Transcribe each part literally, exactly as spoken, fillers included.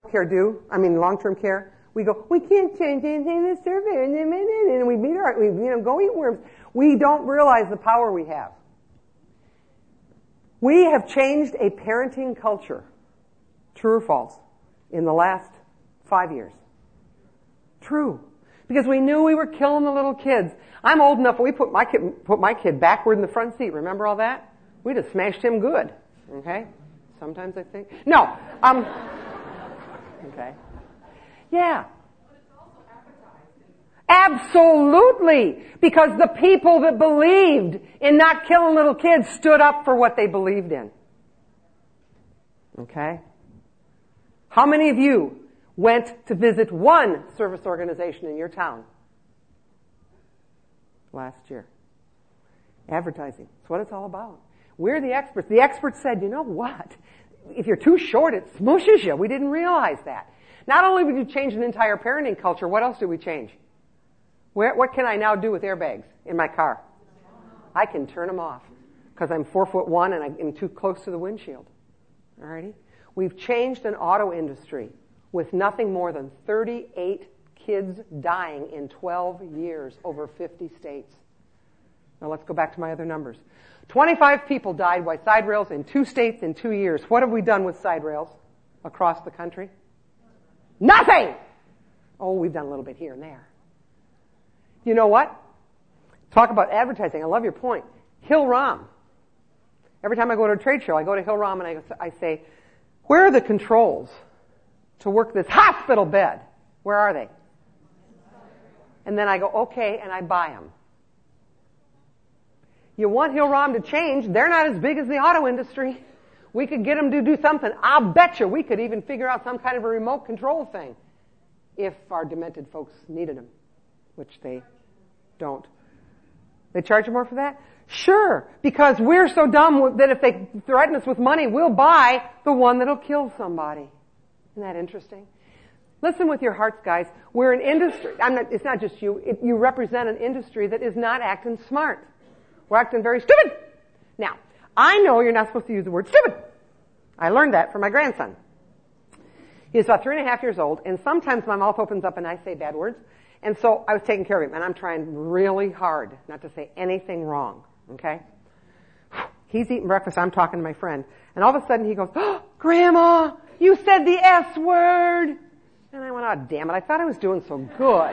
care do, I mean long-term care, we go, we can't change anything in the survey, and we meet our, we, you know, go eat worms. We don't realize the power we have. We have changed a parenting culture, true or false, in the last five years. True. Because we knew we were killing the little kids. I'm old enough, we put my kid, put my kid backward in the front seat. Remember all that? We'd have smashed him good. Okay? Sometimes I think. No. Um, okay. Yeah. Absolutely. Because the people that believed in not killing little kids stood up for what they believed in. Okay? How many of you went to visit one service organization in your town last year? Advertising. That's what it's all about. We're the experts. The experts said, you know what? If you're too short, it smooshes you. We didn't realize that. Not only did we change an entire parenting culture, what else did we change? Where, what can I now do with airbags in my car? I can turn them off because I'm four foot one and I'm too close to the windshield. Alrighty? We've changed an auto industry with nothing more than thirty-eight kids dying in twelve years over fifty states. Now let's go back to my other numbers. twenty-five people died by side rails in two states in two years. What have we done with side rails across the country? Nothing! Oh, we've done a little bit here and there. You know what? Talk about advertising. I love your point. Hill-Rom. Every time I go to a trade show, I go to Hill-Rom and I, I say, where are the controls to work this hospital bed? Where are they? And then I go, okay, and I buy them. You want Hill-Rom to change, they're not as big as the auto industry. We could get them to do something. I'll bet you we could even figure out some kind of a remote control thing if our demented folks needed them, which they don't. They charge you more for that? Sure, because we're so dumb that if they threaten us with money, we'll buy the one that'll kill somebody. Isn't that interesting? Listen with your hearts, guys. We're an industry. I'm not, it's not just you. It, you represent an industry that is not acting smart. We're acting very stupid. Now, I know you're not supposed to use the word stupid. I learned that from my grandson. He's about three and a half years old, and sometimes my mouth opens up and I say bad words. And so I was taking care of him, and I'm trying really hard not to say anything wrong. Okay? He's eating breakfast. I'm talking to my friend. And all of a sudden he goes, oh, Grandma, you said the S word. And I went, oh, damn it. I thought I was doing so good.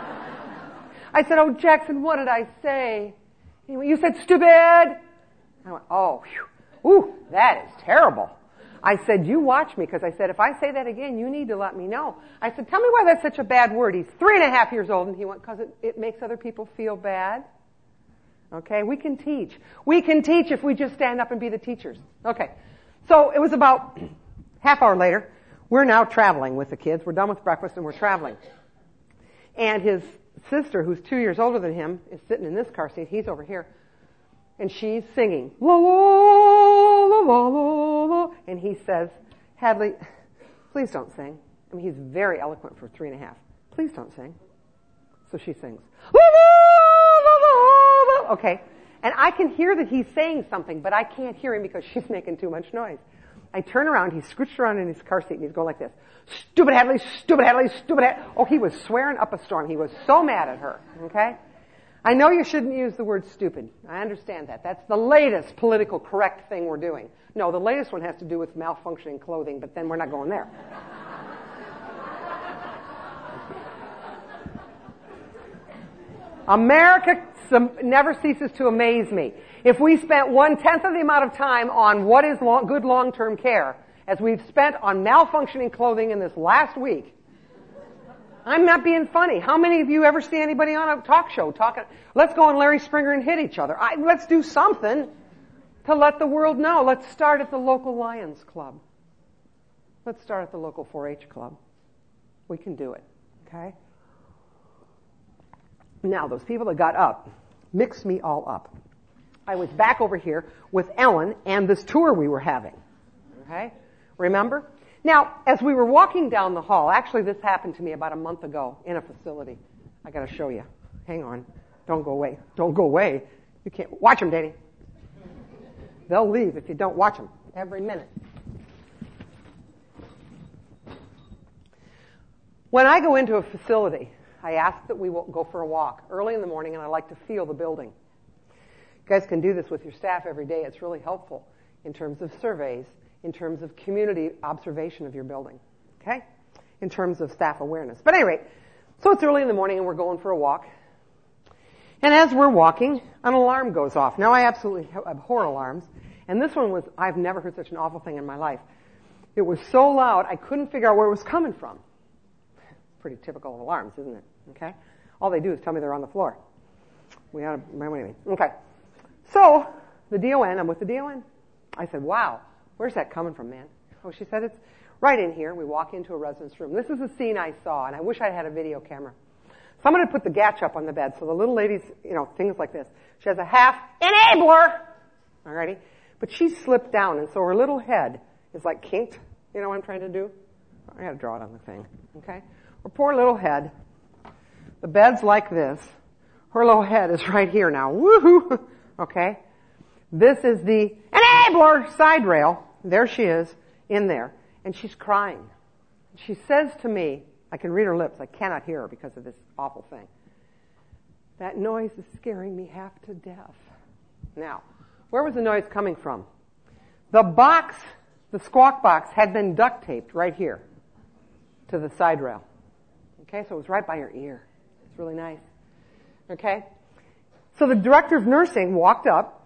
I said, oh, Jackson, what did I say? He went, you said stupid. I went, oh, whew. Ooh, that is terrible. I said, you watch me, because I said, if I say that again, you need to let me know. I said, tell me why that's such a bad word. He's three and a half years old, and he went, because it, it makes other people feel bad. Okay, we can teach. We can teach if we just stand up and be the teachers. Okay, so it was about half hour later. We're now traveling with the kids. We're done with breakfast, and we're traveling. And his sister, who's two years older than him, is sitting in this car seat. He's over here. And she's singing, la, la, la, la, la, la. And he says, Hadley, please don't sing. I mean, he's very eloquent for three and a half. Please don't sing. So she sings, la, la, la, la, la. Okay. And I can hear that he's saying something, but I can't hear him because she's making too much noise. I turn around, he's scrooched around in his car seat, and he's going like this. Stupid Hadley, stupid Hadley, stupid Hadley. Oh, he was swearing up a storm. He was so mad at her. Okay? I know you shouldn't use the word stupid. I understand that. That's the latest political correct thing we're doing. No, the latest one has to do with malfunctioning clothing, but then we're not going there. America never ceases to amaze me. If we spent one-tenth of the amount of time on what is long, good long-term care as we've spent on malfunctioning clothing in this last week, I'm not being funny. How many of you ever see anybody on a talk show talking, let's go on Larry Springer and hit each other? I, let's do something to let the world know. Let's start at the local Lions Club. Let's start at the local four H club. We can do it, okay? Now, those people that got up mixed me all up. I was back over here with Ellen and this tour we were having, okay? Remember? Now, as we were walking down the hall, actually this happened to me about a month ago in a facility. I got to show you. Hang on. Don't go away. Don't go away. You can't. Watch them, Danny. They'll leave if you don't watch them every minute. When I go into a facility, I ask that we will go for a walk early in the morning, and I like to feel the building. You guys can do this with your staff every day. It's really helpful in terms of surveys, in terms of community observation of your building, okay? In terms of staff awareness. But at any rate, so it's early in the morning, and we're going for a walk. And as we're walking, an alarm goes off. Now, I absolutely abhor alarms. And this one was, I've never heard such an awful thing in my life. It was so loud, I couldn't figure out where it was coming from. Pretty typical of alarms, isn't it? Okay? All they do is tell me they're on the floor. We ought to, anyway. Okay. So, the D O N, I'm with the D O N. I said, wow, where's that coming from, man? Oh, she said, it's right in here. We walk into a residence room. This is a scene I saw, and I wish I had a video camera. Someone had put the gatch up on the bed, so the little lady's, you know, things like this. She has a half enabler, alrighty, but she slipped down, and so her little head is like kinked. You know what I'm trying to do? I gotta draw it on the thing, okay? Her poor little head. The bed's like this. Her little head is right here now. Woohoo! Okay? This is the enabler side rail. There she is, in there, and she's crying. She says to me, I can read her lips. I cannot hear her because of this awful thing. That noise is scaring me half to death. Now, where was the noise coming from? The box, the squawk box, had been duct taped right here to the side rail. Okay, so it was right by her ear. It's really nice. Okay? So the director of nursing walked up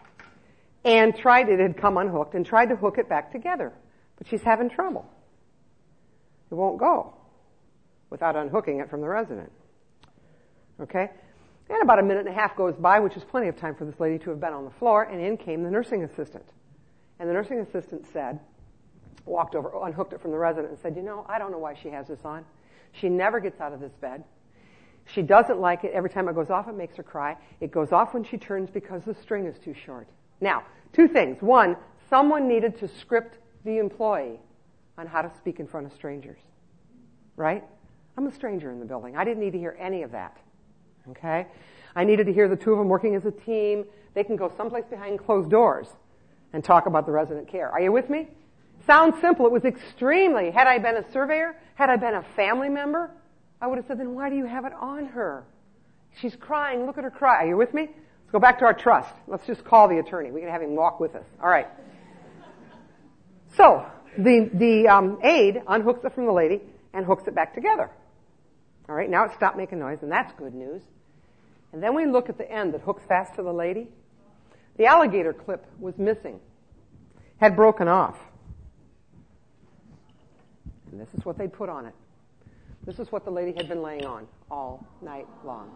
and tried, it had come unhooked, and tried to hook it back together. But she's having trouble. It won't go without unhooking it from the resident. Okay? And about a minute and a half goes by, which is plenty of time for this lady to have been on the floor, and in came the nursing assistant. And the nursing assistant said, walked over, unhooked it from the resident and said, you know, I don't know why she has this on. She never gets out of this bed. She doesn't like it. Every time it goes off, it makes her cry. It goes off when she turns because the string is too short. Now, two things. One, someone needed to script the employee on how to speak in front of strangers. Right? I'm a stranger in the building. I didn't need to hear any of that. Okay? I needed to hear the two of them working as a team. They can go someplace behind closed doors and talk about the resident care. Are you with me? Sounds simple. It was extremely. Had I been a surveyor, had I been a family member, I would have said, then why do you have it on her? She's crying. Look at her cry. Are you with me? Let's go back to our trust. Let's just call the attorney. We can have him walk with us. All right. So, the, the um, aide unhooks it from the lady and hooks it back together. All right, now it stopped making noise, and that's good news. And then we look at the end that hooks fast to the lady. The alligator clip was missing, had broken off. And this is what they put on it. This is what the lady had been laying on all night long.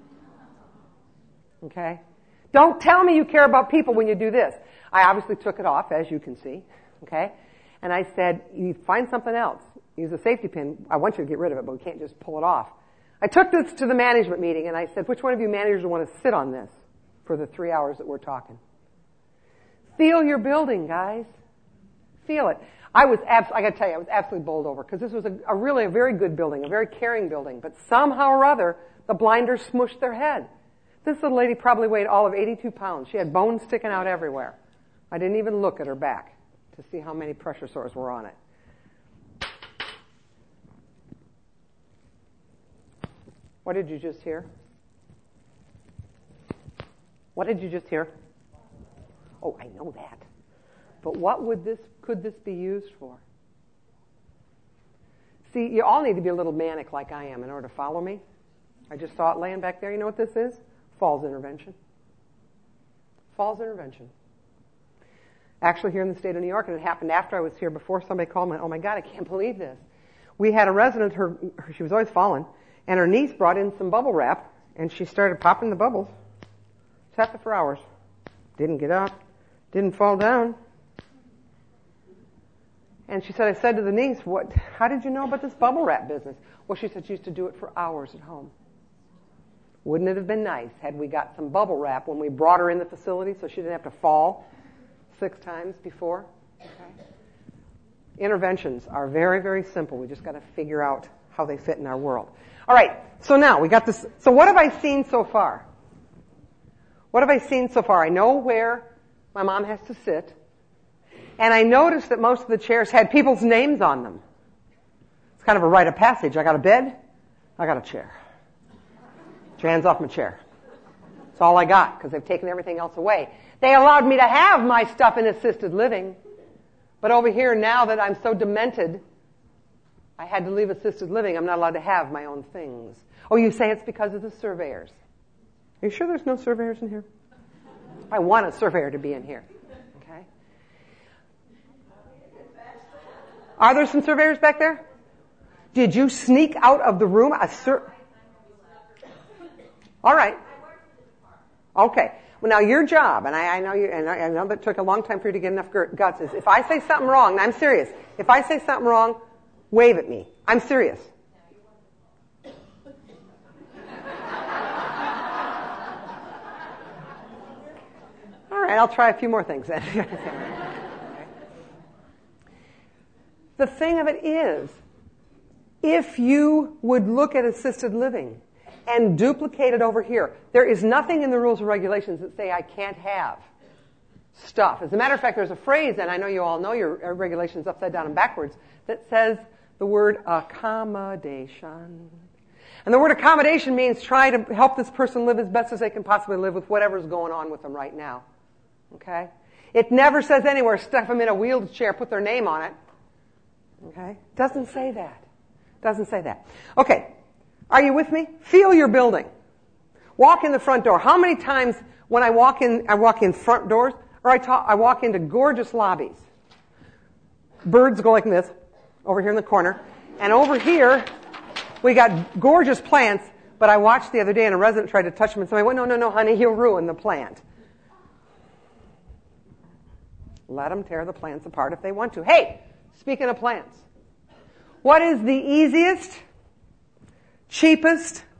Okay? Don't tell me you care about people when you do this. I obviously took it off, as you can see. Okay? And I said, you find something else. Use a safety pin. I want you to get rid of it, but we can't just pull it off. I took this to the management meeting, and I said, which one of you managers want to sit on this for the three hours that we're talking? Feel your building, guys. Feel it. I was, abs- I got to tell you, I was absolutely bowled over, because this was a, a really a very good building, a very caring building, but somehow or other, the blinders smushed their head. This little lady probably weighed all of eighty-two pounds. She had bones sticking out everywhere. I didn't even look at her back to see how many pressure sores were on it. What did you just hear? What did you just hear? Oh, I know that. But what would this, could this be used for? See, you all need to be a little manic like I am in order to follow me. I just saw it laying back there. You know what this is? Falls intervention. Falls intervention. Actually, here in the state of New York, and it happened after I was here, before somebody called me, oh my God, I can't believe this. We had a resident, her, her she was always falling, and her niece brought in some bubble wrap, and she started popping the bubbles. Sat there for hours. Didn't get up. Didn't fall down. And she said, I said to the niece, "What? How did you know about this bubble wrap business?" Well, she said she used to do it for hours at home. Wouldn't it have been nice had we got some bubble wrap when we brought her in the facility so she didn't have to fall six times before? Okay. Interventions are very, very simple. We just got to figure out how they fit in our world. All right, so now we got this. So what have I seen so far? What have I seen so far? I know where my mom has to sit. And I noticed that most of the chairs had people's names on them. It's kind of a rite of passage. I got a bed, I got a chair. Get your hands off my chair. That's all I got, because they've taken everything else away. They allowed me to have my stuff in assisted living. But over here, now that I'm so demented, I had to leave assisted living. I'm not allowed to have my own things. Oh, you say it's because of the surveyors. Are you sure there's no surveyors in here? I want a surveyor to be in here. Okay. Are there some surveyors back there? Did you sneak out of the room? A sur- All right. Okay. Well, now your job, and I, I know you, and I, I know that took a long time for you to get enough guts, is if I say something wrong, and I'm serious, if I say something wrong, wave at me. I'm serious. All right, I'll try a few more things then. Okay. The thing of it is, if you would look at assisted living and duplicate it over here, there is nothing in the rules and regulations that say I can't have stuff. As a matter of fact, there's a phrase, and I know you all know your regulations upside down and backwards, that says the word accommodation. And the word accommodation means try to help this person live as best as they can possibly live with whatever's going on with them right now. Okay? It never says anywhere, stuff them in a wheelchair, put their name on it. Okay? Doesn't say that. Doesn't say that. Okay. Are you with me? Feel your building. Walk in the front door. How many times when I walk in, I walk in front doors, or I, talk, I walk into gorgeous lobbies. Birds go like this, over here in the corner. And over here, we got gorgeous plants, but I watched the other day and a resident tried to touch them and somebody went, no, no, no, honey, he'll ruin the plant. Let them tear the plants apart if they want to. Hey, speaking of plants, what is the easiest, cheapest,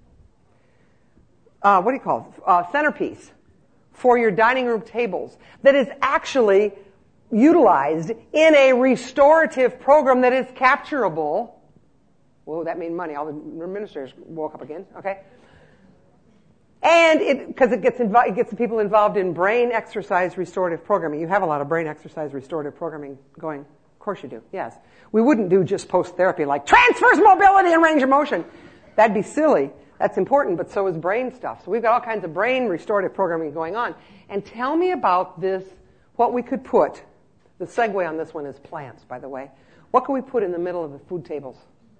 uh, what do you call it, uh, centerpiece for your dining room tables that is actually utilized in a restorative program that is capturable? Whoa, that means money. All the administrators woke up again. Okay. And it, because it gets invi- it gets the people involved in brain exercise restorative programming. You have a lot of brain exercise restorative programming going. Of course you do. Yes. We wouldn't do just post-therapy like transfers, mobility, and range of motion. That'd be silly. That's important, but so is brain stuff. So we've got all kinds of brain restorative programming going on. And tell me about this, what we could put. The segue on this one is plants, by the way. What can we put in the middle of the food tables?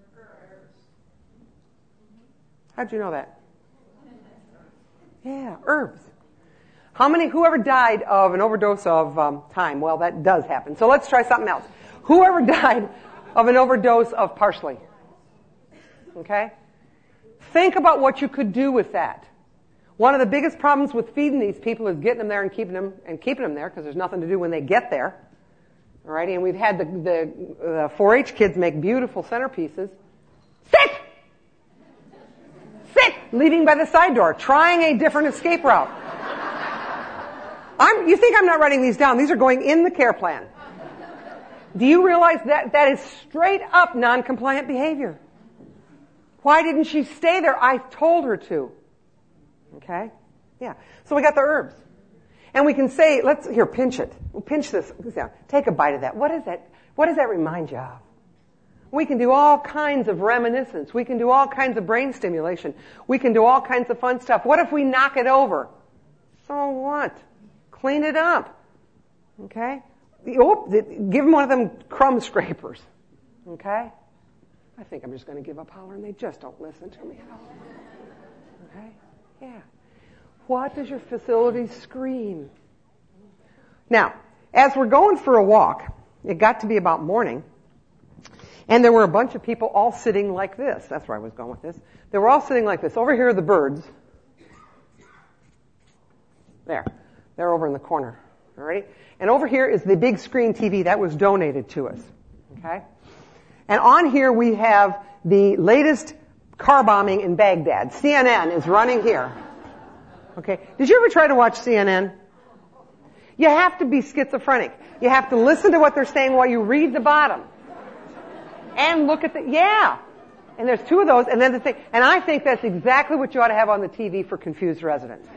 How'd you know that? Yeah, herbs. How many, whoever died of an overdose of um, thyme? Well, that does happen. So let's try something else. Whoever died of an overdose of parsley? Okay? Think about what you could do with that. One of the biggest problems with feeding these people is getting them there and keeping them and keeping them there because there's nothing to do when they get there. All right, and we've had the, the, the four H kids make beautiful centerpieces. Sit! Sit! Leaving by the side door, trying a different escape route. I'm, you think I'm not writing these down. These are going in the care plan. Do you realize that that is straight up non-compliant behavior? Why didn't she stay there? I told her to. Okay? Yeah. So we got the herbs. And we can say, let's, here, pinch it. We'll pinch this. Take a bite of that. What is that? What does that remind you of? We can do all kinds of reminiscence. We can do all kinds of brain stimulation. We can do all kinds of fun stuff. What if we knock it over? So what? Clean it up. Okay? Oh, give them one of them crumb scrapers. Okay? I think I'm just going to give up hollering. They just don't listen to me at all. Okay? Yeah. What does your facility scream? Now, as we're going for a walk, it got to be about morning, and there were a bunch of people all sitting like this. That's where I was going with this. They were all sitting like this. Over here are the birds. There. They're over in the corner. All right? And over here is the big screen T V that was donated to us. Okay? And on here we have the latest car bombing in Baghdad. C N N is running here. Okay. Did you ever try to watch C N N? You have to be schizophrenic. You have to listen to what they're saying while you read the bottom. And look at the, yeah. And there's two of those, and then the thing, and I think that's exactly what you ought to have on the T V for confused residents.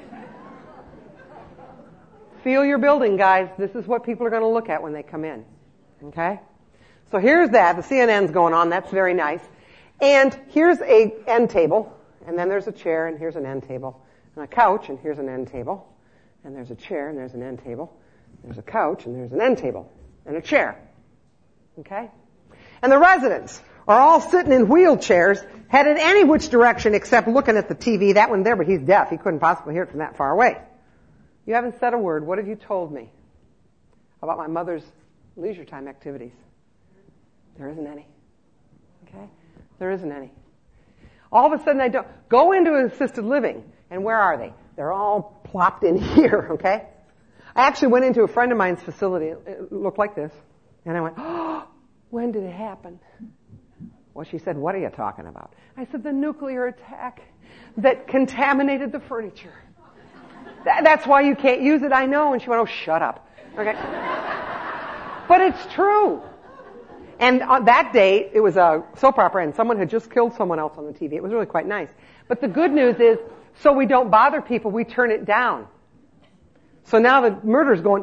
Feel your building, guys. This is what people are going to look at when they come in. Okay? So here's that. The C N N's going on. That's very nice. And here's a end table. And then there's a chair, and here's an end table. And a couch, and here's an end table. And there's a chair, and there's an end table. There's a couch, and there's an end table. And a chair. Okay? And the residents are all sitting in wheelchairs, headed any which direction except looking at the T V. That one there, but he's deaf. He couldn't possibly hear it from that far away. You haven't said a word. What have you told me about my mother's leisure time activities? There isn't any. Okay? There isn't any. All of a sudden I don't. Go into an assisted living, and where are they? They're all plopped in here, okay? I actually went into a friend of mine's facility. It looked like this. And I went, oh, when did it happen? Well, she said, what are you talking about? I said, the nuclear attack that contaminated the furniture. That's why you can't use it, I know. And she went, oh, shut up. Okay. But it's true. And on that day, it was a soap opera, and someone had just killed someone else on the T V. It was really quite nice. But the good news is, so we don't bother people, we turn it down. So now the murder's going.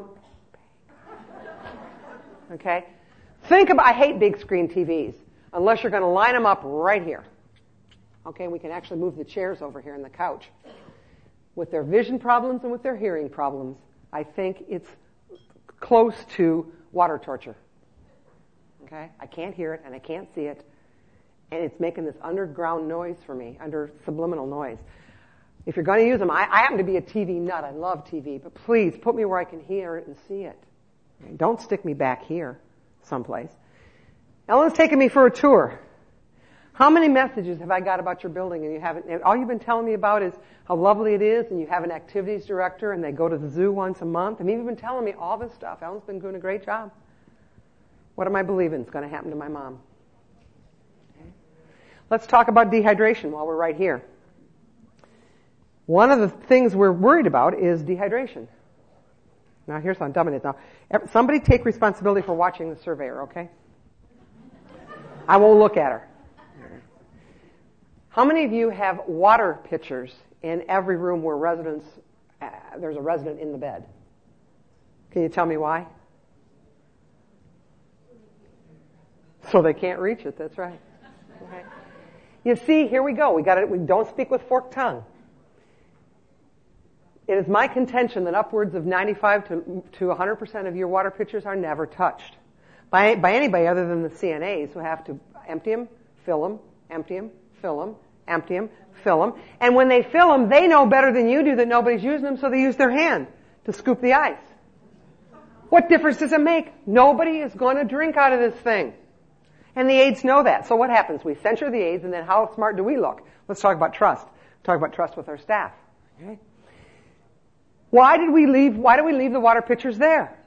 Okay? Think about, I hate big screen T Vs, unless you're going to line them up right here. Okay, we can actually move the chairs over here and the couch. With their vision problems and with their hearing problems, I think it's close to water torture. Okay? I can't hear it and I can't see it. And it's making this underground noise for me, under subliminal noise. If you're going to use them, I, I happen to be a T V nut. I love T V. But please, put me where I can hear it and see it. Okay? Don't stick me back here someplace. Ellen's taking me for a tour. How many messages have I got about your building and you haven't, all you've been telling me about is how lovely it is and you have an activities director and they go to the zoo once a month. I mean, you've been telling me all this stuff. Ellen's been doing a great job. What am I believing is going to happen to my mom? Okay. Let's talk about dehydration while we're right here. One of the things we're worried about is dehydration. Now, here's how dumb it is. Now, somebody take responsibility for watching the surveyor, okay? I won't look at her. How many of you have water pitchers in every room where residents, uh, there's a resident in the bed? Can you tell me why? So they can't reach it, that's right. Okay. You see, here we go. We got it. We don't speak with forked tongue. It is my contention that upwards of ninety-five to to one hundred percent of your water pitchers are never touched by by anybody other than the C N As who have to empty them, fill them, empty them, fill them, empty them, fill them. And when they fill them, they know better than you do that nobody's using them, so they use their hand to scoop the ice. What difference does it make? Nobody is going to drink out of this thing. And the aides know that. So what happens? We censure the aides, and then how smart do we look? Let's talk about trust. Talk about trust with our staff. Okay? Why did we leave, why do we leave the water pitchers there?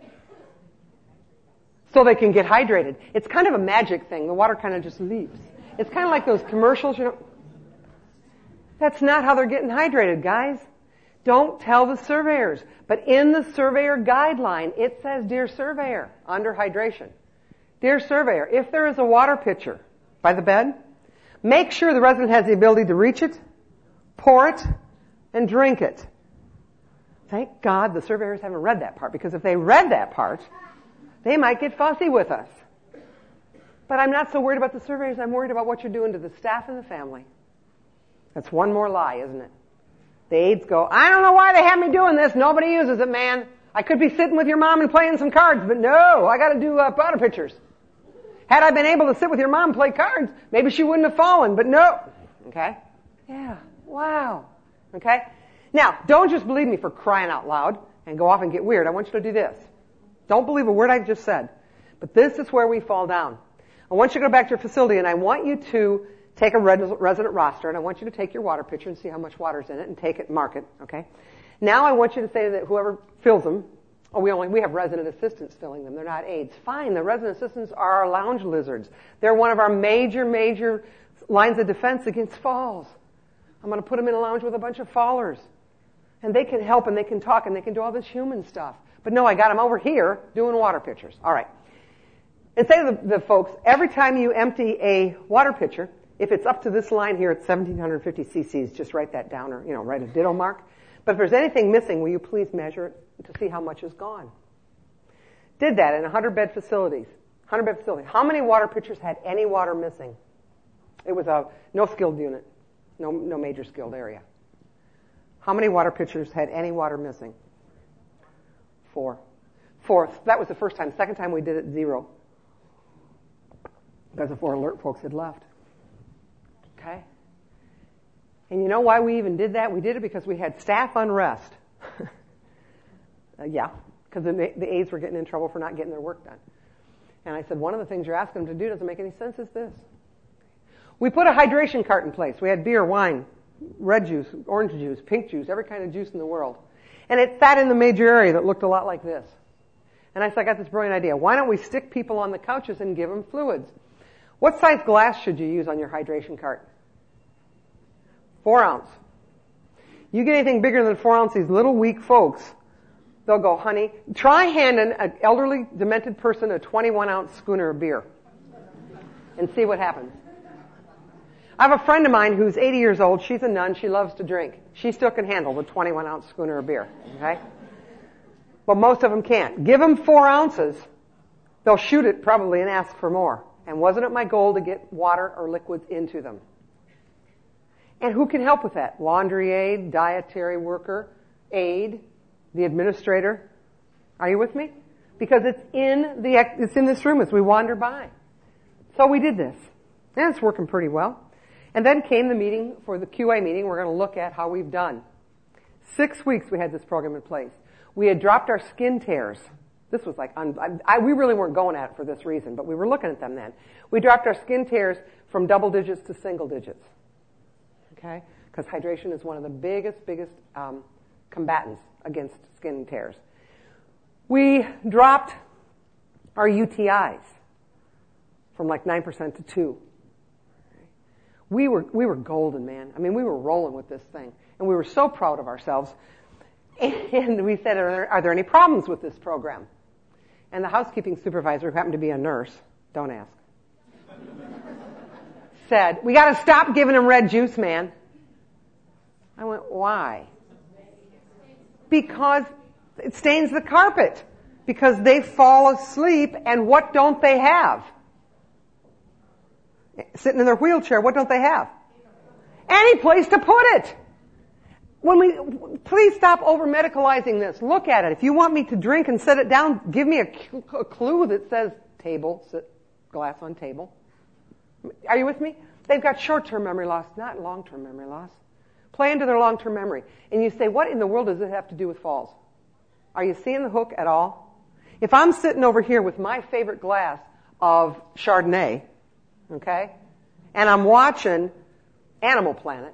So they can get hydrated. It's kind of a magic thing. The water kind of just leaves. It's kind of like those commercials, you know. That's not how they're getting hydrated, guys. Don't tell the surveyors. But in the surveyor guideline, it says, Dear Surveyor, under hydration. Dear Surveyor, if there is a water pitcher by the bed, make sure the resident has the ability to reach it, pour it, and drink it. Thank God the surveyors haven't read that part, because if they read that part, they might get fussy with us. But I'm not so worried about the surveyors. I'm worried about what you're doing to the staff and the family. That's one more lie, isn't it? The aides go, I don't know why they have me doing this. Nobody uses it, man. I could be sitting with your mom and playing some cards, but no, I got to do uh, water pitchers. Had I been able to sit with your mom and play cards, maybe she wouldn't have fallen, but no. Okay? Yeah. Wow. Okay? Now, don't just believe me for crying out loud and go off and get weird. I want you to do this. Don't believe a word I've just said. But this is where we fall down. I want you to go back to your facility, and I want you to take a resident roster, and I want you to take your water pitcher and see how much water's in it, and take it, mark it, okay? Now I want you to say that whoever fills them, oh, we only we have resident assistants filling them. They're not aides. Fine, the resident assistants are our lounge lizards. They're one of our major, major lines of defense against falls. I'm going to put them in a lounge with a bunch of fallers. And they can help, and they can talk, and they can do all this human stuff. But no, I got them over here doing water pitchers. All right. And say to the, the folks, every time you empty a water pitcher, if it's up to this line here at seventeen fifty cc's, just write that down, or, you know, write a ditto mark. But if there's anything missing, will you please measure it to see how much is gone? Did that in one hundred bed facilities. hundred bed facility. How many water pitchers had any water missing? It was a no skilled unit, no, no major skilled area. How many water pitchers had any water missing? Four. Fourth, that was the first time. Second time we did it, zero. Because the four alert folks had left. Okay? And you know why we even did that? We did it because we had staff unrest. uh, yeah, because the, the aides were getting in trouble for not getting their work done. And I said, one of the things you're asking them to do doesn't make any sense is this. We put a hydration cart in place. We had beer, wine, red juice, orange juice, pink juice, every kind of juice in the world. And it sat in the major area that looked a lot like this. And I said, I got this brilliant idea. Why don't we stick people on the couches and give them fluids? What size glass should you use on your hydration cart? Four ounce. You get anything bigger than four ounce, these little weak folks, they'll go, honey, try handing an elderly, demented person a twenty-one ounce schooner of beer and see what happens. I have a friend of mine who's eighty years old. She's a nun. She loves to drink. She still can handle the twenty-one ounce schooner of beer. Okay? But most of them can't. Give them four ounces. They'll shoot it probably and ask for more. And wasn't it my goal to get water or liquids into them? And who can help with that? Laundry aide, dietary worker, aide, the administrator. Are you with me? Because it's in the it's in this room as we wander by. So we did this. And it's working pretty well. And then came the meeting for the Q A meeting. We're going to look at how we've done. Six weeks we had this program in place. We had dropped our skin tears. This was like, un, I, we really weren't going at it for this reason, but we were looking at them then. We dropped our skin tears from double digits to single digits. Okay? Because hydration is one of the biggest, biggest um, combatants against skin tears. We dropped our U T Is from like nine percent to two. We were, we were golden, man. I mean, we were rolling with this thing. And we were so proud of ourselves. And we said, are there, are there any problems with this program? And the housekeeping supervisor, who happened to be a nurse, don't ask, said, we got to stop giving them red juice, man. I went, why? Because it stains the carpet. Because they fall asleep, and what don't they have? Sitting in their wheelchair, what don't they have? Any place to put it. When we, please stop over-medicalizing this. Look at it. If you want me to drink and set it down, give me a, a clue that says table, sit, glass on table. Are you with me? They've got short-term memory loss, not long-term memory loss. Play into their long-term memory. And you say, what in the world does it have to do with falls? Are you seeing the hook at all? If I'm sitting over here with my favorite glass of Chardonnay, okay, and I'm watching Animal Planet,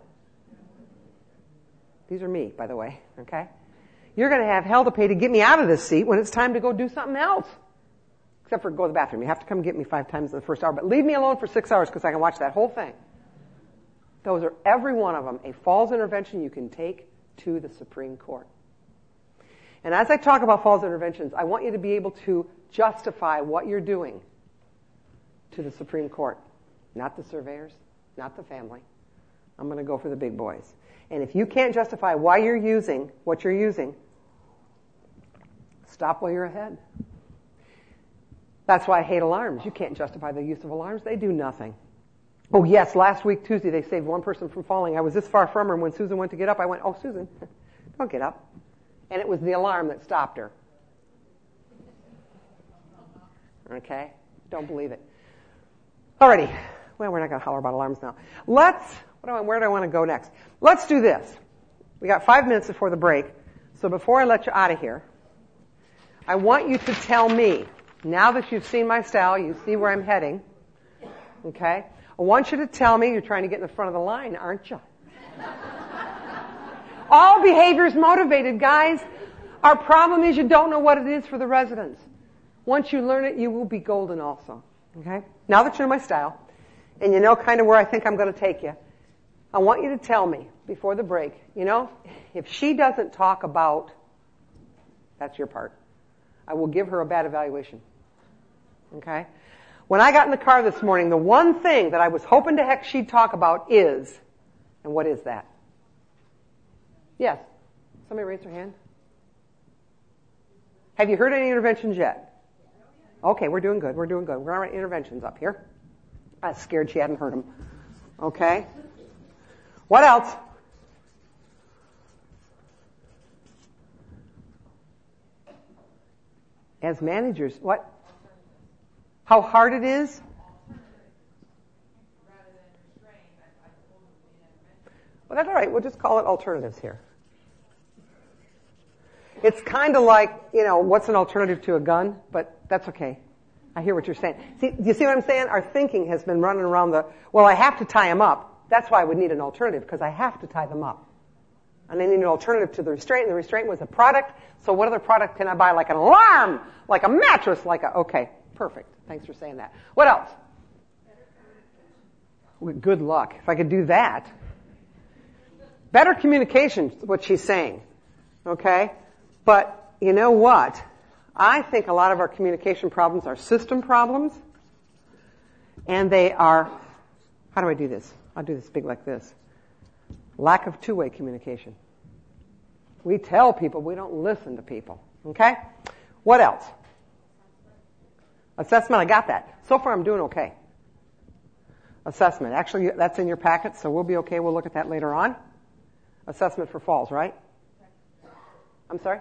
these are me, by the way, okay? You're going to have hell to pay to get me out of this seat when it's time to go do something else. Except for go to the bathroom. You have to come get me five times in the first hour. But leave me alone for six hours because I can watch that whole thing. Those are, every one of them, a falls intervention you can take to the Supreme Court. And as I talk about falls interventions, I want you to be able to justify what you're doing to the Supreme Court. Not the surveyors, not the family. I'm going to go for the big boys. And if you can't justify why you're using what you're using, stop while you're ahead. That's why I hate alarms. You can't justify the use of alarms. They do nothing. Oh, yes, last week, Tuesday, they saved one person from falling. I was this far from her, and when Susan went to get up, I went, oh, Susan, don't get up. And it was the alarm that stopped her. Okay? Don't believe it. Alrighty. Well, we're not going to holler about alarms now. Let's, what do I, where do I want to go next? Let's do this. We got five minutes before the break. So before I let you out of here, I want you to tell me, now that you've seen my style, you see where I'm heading, okay? I want you to tell me, you're trying to get in the front of the line, aren't you? All behavior is motivated, guys. Our problem is you don't know what it is for the residents. Once you learn it, you will be golden also, okay? Now that you know my style, and you know kind of where I think I'm going to take you, I want you to tell me before the break, you know, if she doesn't talk about, that's your part, I will give her a bad evaluation. Okay? When I got in the car this morning, the one thing that I was hoping to heck she'd talk about is, and what is that? Yes. Somebody raise their hand. Have you heard any interventions yet? Okay, we're doing good. We're doing good. We're going to write interventions up here. I was scared she hadn't heard them. Okay. What else? As managers, what? How hard it is? Well, that's all right. We'll just call it alternatives here. It's kind of like, you know, what's an alternative to a gun? But that's okay. I hear what you're saying. See, do you see what I'm saying? Our thinking has been running around the, well, I have to tie them up. That's why I would need an alternative, because I have to tie them up. And I need an alternative to the restraint. And the restraint was a product. So what other product can I buy? Like an alarm, like a mattress, like a, okay, perfect. Thanks for saying that. What else? Well, good luck. If I could do that. Better communication is what she's saying. Okay? But you know what? I think a lot of our communication problems are system problems. And they are, how do I do this? I'll do this big like this. Lack of two-way communication. We tell people, we don't listen to people. Okay? What else? Assessment, I got that. So far I'm doing okay. Assessment. Actually, that's in your packet, so we'll be okay. We'll look at that later on. Assessment for falls, right? I'm sorry?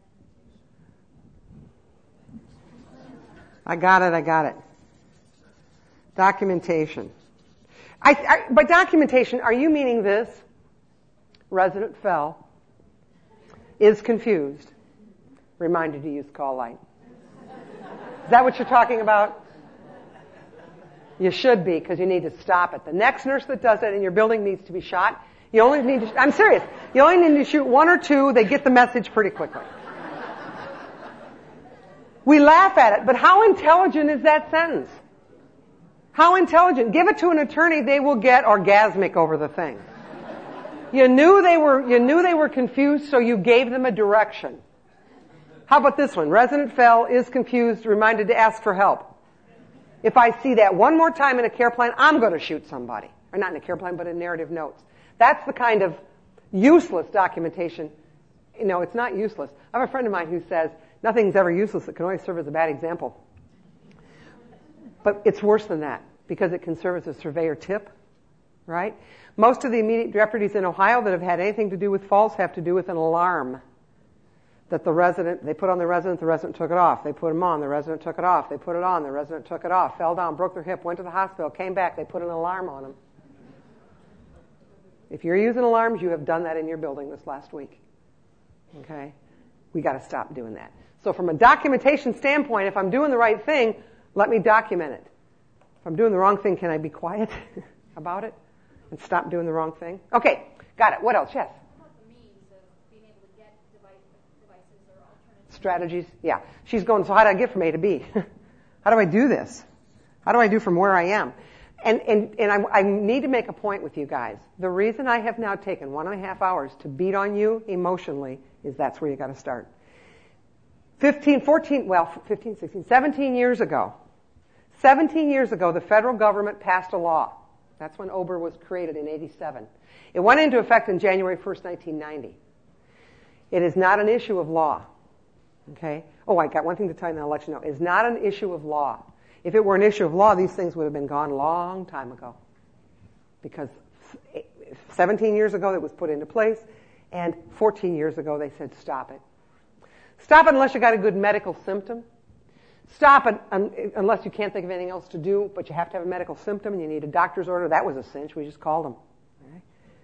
I got it, I got it. Documentation. I, I, by documentation, are you meaning this? Resident fell, is confused, reminded to use call light. Is that what you're talking about? You should be, because you need to stop it. The next nurse that does it in your building needs to be shot. You only need to, I'm serious, you only need to shoot one or two, they get the message pretty quickly. We laugh at it, but how intelligent is that sentence? How intelligent? Give it to an attorney, they will get orgasmic over the thing. You knew they were, you knew they were confused, so you gave them a direction. How about this one? Resident fell, is confused, reminded to ask for help. If I see that one more time in a care plan, I'm going to shoot somebody. Or not in a care plan, but in narrative notes. That's the kind of useless documentation. You know, it's not useless. I have a friend of mine who says, nothing's ever useless. It can always serve as a bad example. But it's worse than that, because it can serve as a surveyor tip, right? Most of the immediate jeopardies in Ohio that have had anything to do with falls have to do with an alarm that the resident, they put on the resident, the resident took it off. They put them on, the resident took it off. They put it on, the resident took it off, fell down, broke their hip, went to the hospital, came back, they put an alarm on them. If you're using alarms, you have done that in your building this last week. Okay? We got to stop doing that. So from a documentation standpoint, if I'm doing the right thing, let me document it. If I'm doing the wrong thing, can I be quiet about it and stop doing the wrong thing? Okay, got it. What else? Yes? How about the means of being able to get device, devices or alternatives? Strategies? Yeah. She's going, so how do I get from A to B? How do I do this? How do I do from where I am? And, and, and I, I need to make a point with you guys. The reason I have now taken one and a half hours to beat on you emotionally is that's where you got to start. fifteen, fourteen, well, fifteen, sixteen, seventeen years ago, seventeen years ago, the federal government passed a law. That's when O B R was created in eighty-seven. It went into effect on January first, nineteen ninety. It is not an issue of law. Okay? Oh, I got one thing to tell you and I'll let you know. It's not an issue of law. If it were an issue of law, these things would have been gone a long time ago. Because seventeen years ago it was put into place, and fourteen years ago they said stop it. Stop it unless you got a good medical symptom. Stop it un- unless you can't think of anything else to do, but you have to have a medical symptom and you need a doctor's order. That was a cinch. We just called them. Okay?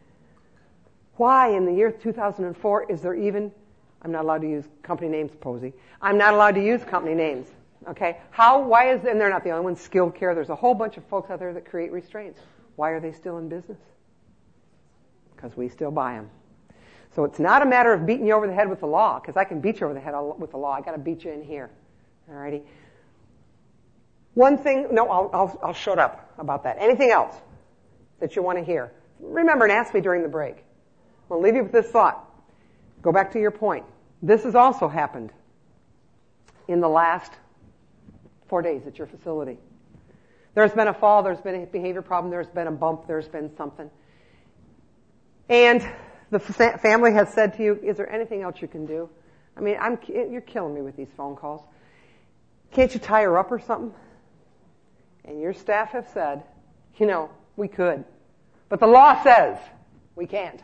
Why in the year two thousand four is there even, I'm not allowed to use company names, Posey. I'm not allowed to use company names. Okay? How, why is, and they're not the only ones, Skilled Care. There's a whole bunch of folks out there that create restraints. Why are they still in business? Because we still buy them. So it's not a matter of beating you over the head with the law, because I can beat you over the head with the law. I got to beat you in here. Alrighty. One thing, no, I'll, I'll, I'll shut up about that. Anything else that you want to hear? Remember and ask me during the break. I'll leave you with this thought. Go back to your point. This has also happened in the last four days at your facility. There's been a fall, there's been a behavior problem, there's been a bump, there's been something. And the fa- family has said to you, is there anything else you can do? I mean, I'm, you're killing me with these phone calls. Can't you tie her up or something? And your staff have said, you know, we could. But the law says we can't.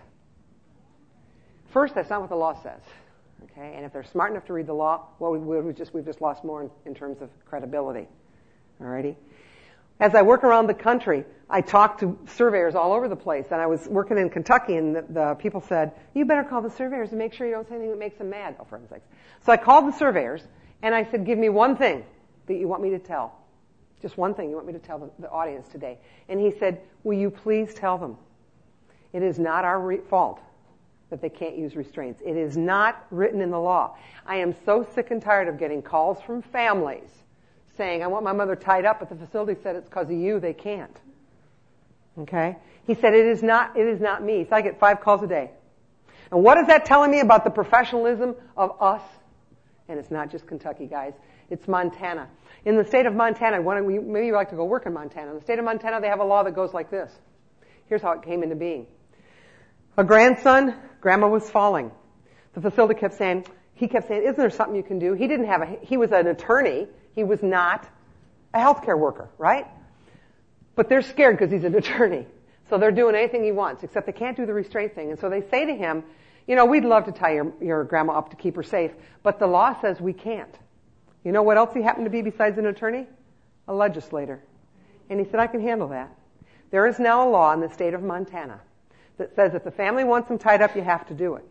First, that's not what the law says. Okay? And if they're smart enough to read the law, well, we, we just, we've just lost more in, in terms of credibility. Alrighty? As I work around the country, I talk to surveyors all over the place. And I was working in Kentucky, and the, the people said, you better call the surveyors and make sure you don't say anything that makes them mad. Oh, for heaven's sakes. So I called the surveyors, and I said, give me one thing that you want me to tell. Just one thing you want me to tell the, the audience today. And he said, will you please tell them it is not our re- fault that they can't use restraints. It is not written in the law. I am so sick and tired of getting calls from families saying, I want my mother tied up, but the facility said it's because of you, they can't. Okay? He said, it is not, it is not me. So I get five calls a day. And what is that telling me about the professionalism of us? And it's not just Kentucky, guys. It's Montana. In the state of Montana, maybe you'd like to go work in Montana. In the state of Montana, they have a law that goes like this. Here's how it came into being. A grandson, grandma was falling. The facility kept saying, he kept saying, isn't there something you can do? He didn't have a, he was an attorney. He was not a healthcare worker, right? But they're scared because he's an attorney. So they're doing anything he wants, except they can't do the restraint thing. And so they say to him, you know, we'd love to tie your, your grandma up to keep her safe, but the law says we can't. You know what else he happened to be besides an attorney? A legislator. And he said, I can handle that. There is now a law in the state of Montana that says if the family wants them tied up, you have to do it.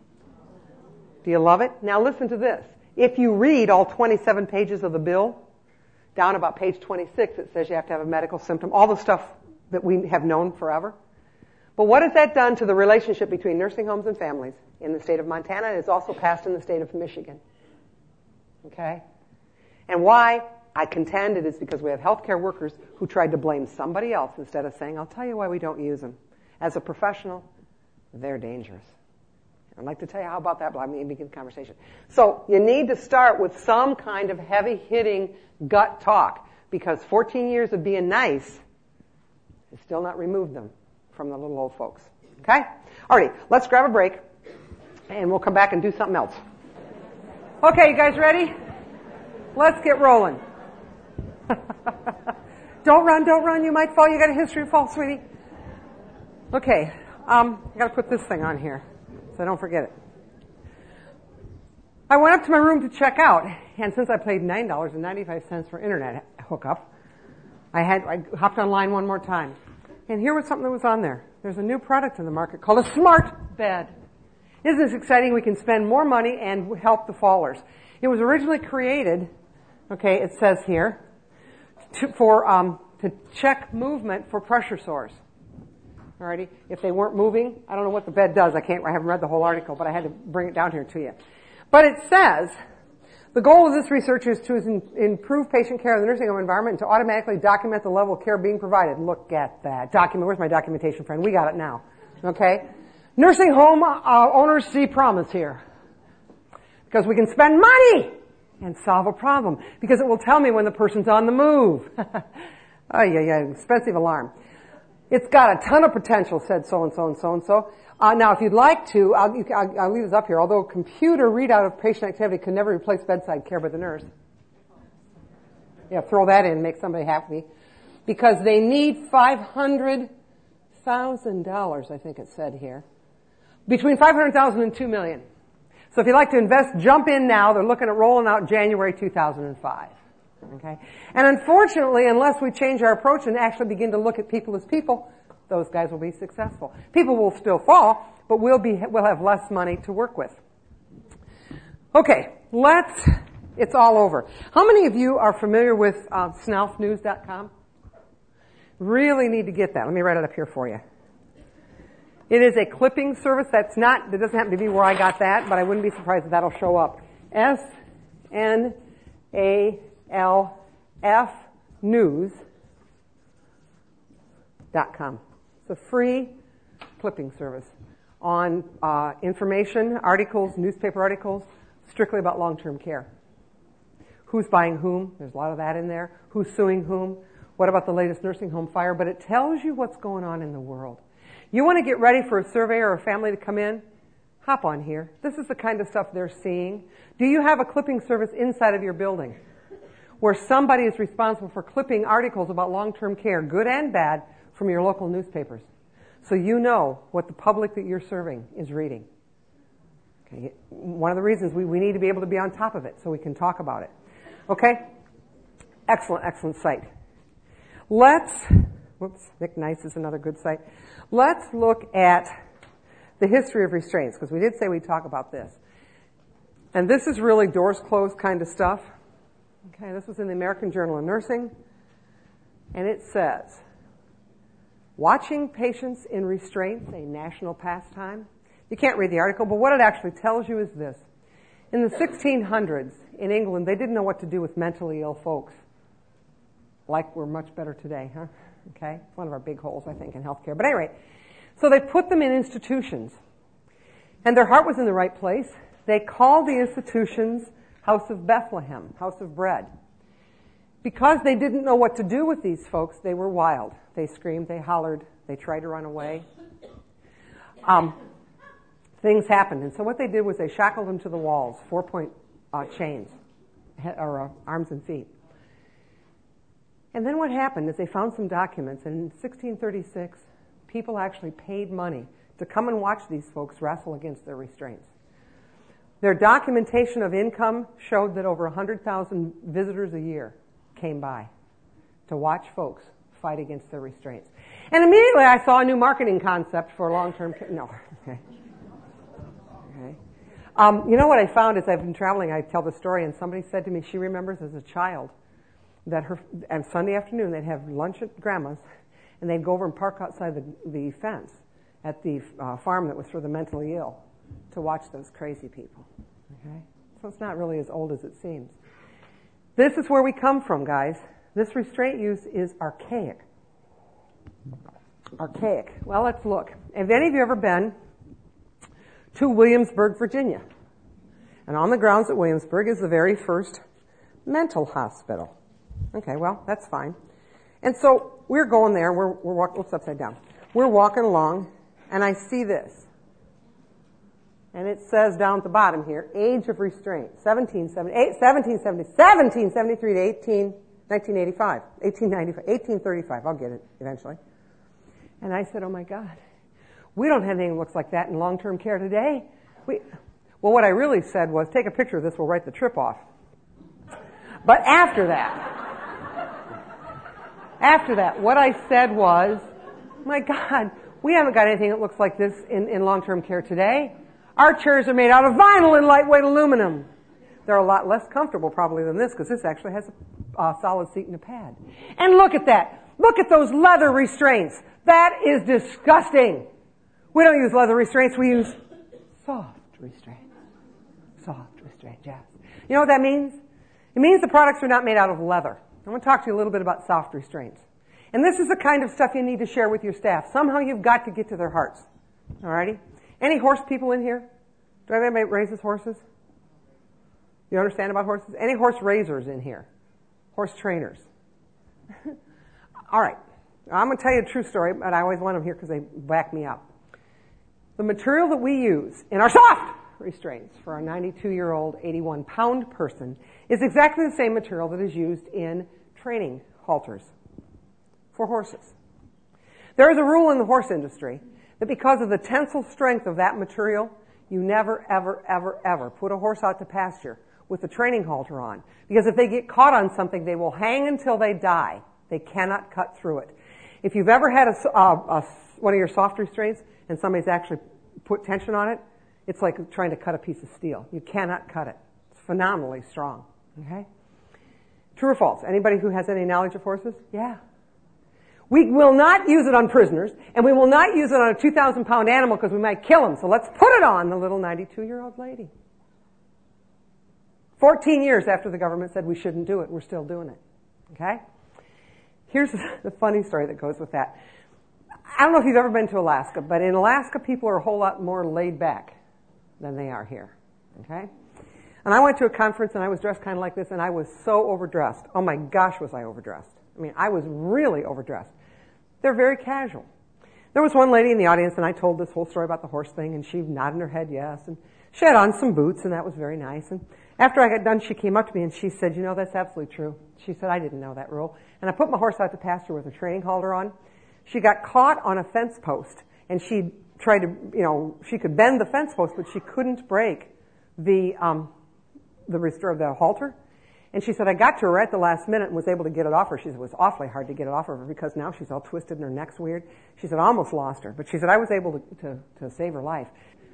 Do you love it? Now listen to this. If you read all twenty-seven pages of the bill, down about page twenty-six, it says you have to have a medical symptom, all the stuff that we have known forever. But what has that done to the relationship between nursing homes and families in the state of Montana? It's also passed in the state of Michigan. Okay? And why? I contend it is because we have healthcare workers who tried to blame somebody else instead of saying, I'll tell you why we don't use them. As a professional, they're dangerous. I'd like to tell you how about that, but I'm going to begin the conversation. So you need to start with some kind of heavy-hitting gut talk, because fourteen years of being nice has still not removed them from the little old folks. Okay? Alrighty, let's grab a break, and we'll come back and do something else. Okay, you guys ready? Let's get rolling. Don't run, don't run, you might fall. You got a history of fall, sweetie. Okay, um, I got to put this thing on here so I don't forget it. I went up to my room to check out, and since I paid nine dollars and ninety-five cents for internet hookup, I had I hopped online one more time. And here was something that was on there. There's a new product in the market called a smart bed. Isn't this exciting? We can spend more money and help the fallers. It was originally created, okay, it says here, to, for um, to check movement for pressure sores. Alrighty, if they weren't moving, I don't know what the bed does. I can't. I haven't read the whole article, but I had to bring it down here to you. But it says the goal of this research is to in, improve patient care in the nursing home environment and to automatically document the level of care being provided. Look at that document. Where's my documentation, friend? We got it now. Okay, nursing home uh, owners see promise here because we can spend money and solve a problem because it will tell me when the person's on the move. Oh yeah, yeah, expensive alarm. It's got a ton of potential, said so-and-so and so-and-so. Uh, now, if you'd like to, I'll, you, I'll, I'll leave this up here. Although computer readout of patient activity can never replace bedside care by the nurse. Yeah, throw that in, make somebody happy. Because they need five hundred thousand dollars, I think it said here. Between five hundred thousand dollars and two million dollars. So if you'd like to invest, jump in now. They're looking at rolling out January two thousand five. Okay? And unfortunately, unless we change our approach and actually begin to look at people as people, those guys will be successful. People will still fall, but we'll be, we'll have less money to work with. Okay, let's, it's all over. How many of you are familiar with uh, snalf news dot com? Really need to get that. Let me write it up here for you. It is a clipping service that's not, that doesn't happen to be where I got that, but I wouldn't be surprised if that'll show up. S N A L F news dot com. It's a free clipping service on uh, information, articles, newspaper articles, strictly about long-term care. Who's buying whom? There's a lot of that in there. Who's suing whom? What about the latest nursing home fire? But it tells you what's going on in the world. You want to get ready for a survey or a family to come in? Hop on here. This is the kind of stuff they're seeing. Do you have a clipping service inside of your building? where somebody is responsible for clipping articles about long-term care, good and bad, from your local newspapers. So you know what the public that you're serving is reading. Okay. One of the reasons we, we need to be able to be on top of it so we can talk about it. Okay? Excellent, excellent site. Let's, whoops, Nick Nice is another good site. Let's look at the history of restraints, because we did say we'd talk about this. And this is really doors closed kind of stuff. Okay, this was in the American Journal of Nursing. And it says, watching patients in restraints, a national pastime. You can't read the article, but what it actually tells you is this. In the sixteen hundreds, in England, they didn't know what to do with mentally ill folks. Like we're much better today, huh? Okay? It's one of our big holes, I think, in healthcare. But anyway, so they put them in institutions. And their heart was in the right place. They called the institutions House of Bethlehem, House of Bread. Because they didn't know what to do with these folks, they were wild. They screamed, they hollered, they tried to run away. Um, things happened. And so what they did was they shackled them to the walls, four-point uh, chains, or uh, arms and feet. And then what happened is they found some documents, and in sixteen thirty-six, people actually paid money to come and watch these folks wrestle against their restraints. Their documentation of income showed that over one hundred thousand visitors a year came by to watch folks fight against their restraints. And immediately I saw a new marketing concept for long-term care. No. Okay. Okay. Um, you know what I found as I've been traveling, I tell the story, and somebody said to me she remembers as a child that her, and Sunday afternoon they'd have lunch at Grandma's, and they'd go over and park outside the, the fence at the uh, farm that was for the mentally ill to watch those crazy people. Okay? So it's not really as old as it seems. This is where we come from, guys. This restraint use is archaic. Archaic. Well, let's look. Have any of you ever been to Williamsburg, Virginia? And on the grounds at Williamsburg is the very first mental hospital. Okay, well, that's fine. And so we're going there. We're, we're walking, oops, upside down. We're walking along, and I see this. And it says down at the bottom here, age of restraint, seventeen seventy, seventeen seventy, seventeen seventy-three to eighteen, nineteen eighty-five, eighteen ninety-five, eighteen thirty-five. I'll get it eventually. And I said, oh my God, we don't have anything that looks like that in long-term care today. We, well, what I really said was, take a picture of this, we'll write the trip off. But after that, after that, what I said was, my God, we haven't got anything that looks like this in, in long-term care today. Our chairs are made out of vinyl and lightweight aluminum. They're a lot less comfortable probably than this, because this actually has a uh, solid seat and a pad. And look at that. Look at those leather restraints. That is disgusting. We don't use leather restraints. We use soft restraints. Soft restraints, yes. You know what that means? It means the products are not made out of leather. I want to talk to you a little bit about soft restraints. And this is the kind of stuff you need to share with your staff. Somehow you've got to get to their hearts. All righty? Any horse people in here? Do anybody raises horses? You understand about horses? Any horse raisers in here? Horse trainers? All right. I'm going to tell you a true story, but I always want them here because they back me up. The material that we use in our soft restraints for our ninety-two-year-old, eighty-one pound person is exactly the same material that is used in training halters for horses. There is a rule in the horse industry that because of the tensile strength of that material, you never, ever, ever, ever put a horse out to pasture with a training halter on. Because if they get caught on something, they will hang until they die. They cannot cut through it. If you've ever had a, uh, a, one of your soft restraints and somebody's actually put tension on it, it's like trying to cut a piece of steel. You cannot cut it. It's phenomenally strong. Okay? True or false? Anybody who has any knowledge of horses? Yeah. We will not use it on prisoners, and we will not use it on a two thousand pound animal because we might kill him. So let's put it on the little ninety-two-year-old lady. fourteen years after the government said we shouldn't do it, we're still doing it. Okay? Here's the funny story that goes with that. I don't know if you've ever been to Alaska, but in Alaska, people are a whole lot more laid back than they are here. Okay? And I went to a conference, and I was dressed kind of like this, and I was so overdressed. Oh my gosh, was I overdressed. I mean, I was really overdressed. They're very casual. There was one lady in the audience, and I told this whole story about the horse thing, and she nodded her head yes, and she had on some boots, and that was very nice. And After I got done, she came up to me and she said, you know, that's absolutely true. She said, I didn't know that rule. And I put my horse out to pasture with a training halter on. She got caught on a fence post, and she tried to, you know, she could bend the fence post, but she couldn't break the, um, the restore the halter. And she said, I got to her at the last minute and was able to get it off her. She said, it was awfully hard to get it off of her because now she's all twisted and her neck's weird. She said, I almost lost her. But she said, I was able to, to, to save her life.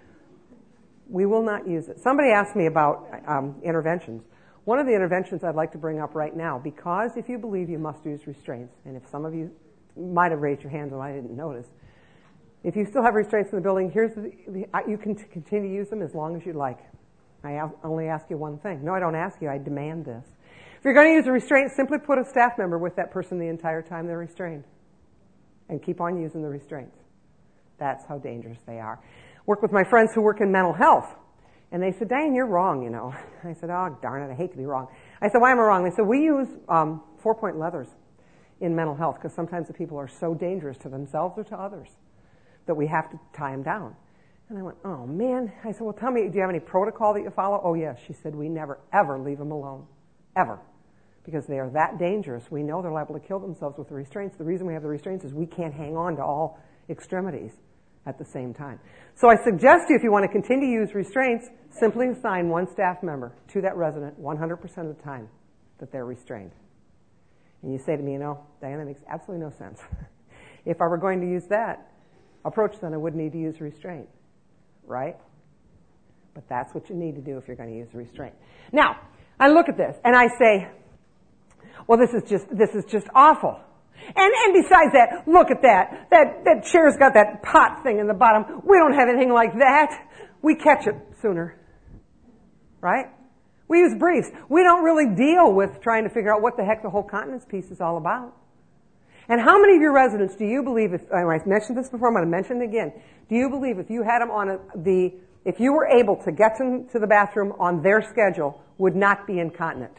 We will not use it. Somebody asked me about um, interventions. One of the interventions I'd like to bring up right now, because if you believe you must use restraints, and if some of you might have raised your hands and I didn't notice, if you still have restraints in the building, here's the, the you can t- continue to use them as long as you'd like. I only ask you one thing. No, I don't ask you. I demand this. If you're going to use a restraint, simply put a staff member with that person the entire time they're restrained. And keep on using the restraints. That's how dangerous they are. Work with my friends who work in mental health. And they said, Diane, you're wrong, you know. I said, oh, darn it, I hate to be wrong. I said, why am I wrong? They said, we use um, four-point leathers in mental health because sometimes the people are so dangerous to themselves or to others that we have to tie them down. And I went, oh, man. I said, well, tell me, do you have any protocol that you follow? Oh, yes. She said, we never, ever leave them alone. Ever. Because they are that dangerous. We know they're liable to kill themselves with the restraints. The reason we have the restraints is we can't hang on to all extremities at the same time. So I suggest to you, if you want to continue to use restraints, simply assign one staff member to that resident one hundred percent of the time that they're restrained. And you say to me, you know, Diane, that makes absolutely no sense. If I were going to use that approach, then I would need to use restraint. Right? But that's what you need to do if you're going to use restraint. Now, I look at this and I say, well, this is just, this is just awful. And, and besides that, look at that. That, that chair's got that pot thing in the bottom. We don't have anything like that. We catch it sooner. Right? We use briefs. We don't really deal with trying to figure out what the heck the whole continence piece is all about. And how many of your residents do you believe, if, I mentioned this before, I'm going to mention it again. Do you believe if you had them on a, the, if you were able to get them to the bathroom on their schedule, would not be incontinent?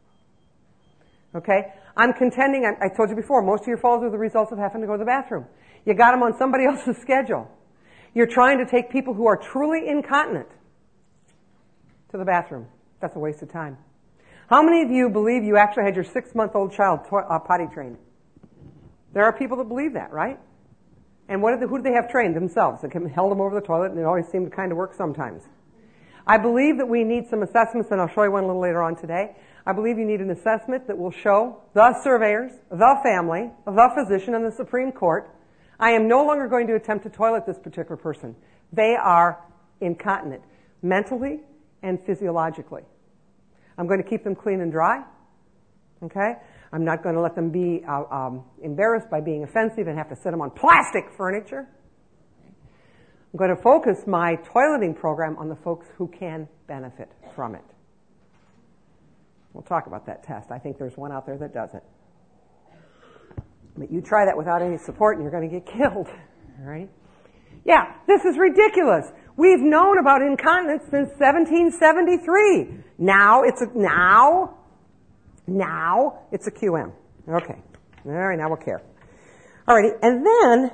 Okay? I'm contending, I, I told you before, most of your falls are the results of having to go to the bathroom. You got them on somebody else's schedule. You're trying to take people who are truly incontinent to the bathroom. That's a waste of time. How many of you believe you actually had your six-month-old child to- uh, potty trained? There are people that believe that, right? And what did they, who did they have trained? Themselves. They held them over the toilet, and it always seemed to kind of work sometimes. I believe that we need some assessments, and I'll show you one a little later on today. I believe you need an assessment that will show the surveyors, the family, the physician, and the Supreme Court, I am no longer going to attempt to toilet this particular person. They are incontinent, mentally and physiologically. I'm going to keep them clean and dry. Okay? I'm not going to let them be uh, um, embarrassed by being offensive and have to sit them on plastic furniture. I'm going to focus my toileting program on the folks who can benefit from it. We'll talk about that test. I think there's one out there that does it. But you try that without any support and you're going to get killed. All right? Yeah, this is ridiculous. We've known about incontinence since seventeen seventy-three. Now it's a, now, now it's a Q M. Okay. All right, now we'll care. All righty, and then